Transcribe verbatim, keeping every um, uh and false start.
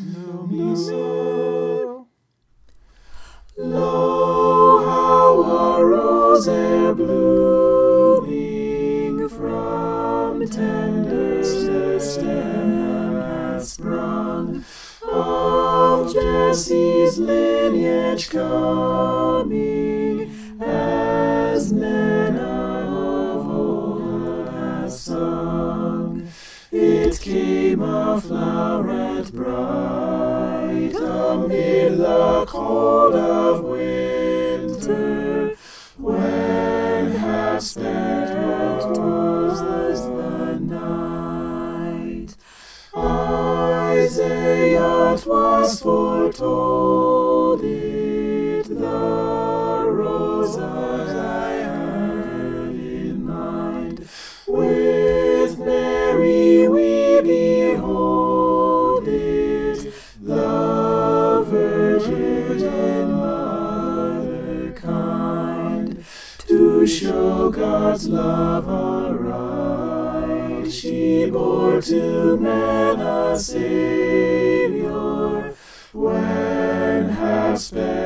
know me so. Lo, how a rose ere blooming from tender stem hath sprung, of Jesse's lineage coming, as men of old have sung. It came a floweret bright amid the cold of winter, when half spent was the night. Isaiah 'twas foretold it, the rose I heard in mind. With Mary we behold it, the Virgin Mother kind. To show God's love aright, she bore to men a Saviour, when half spent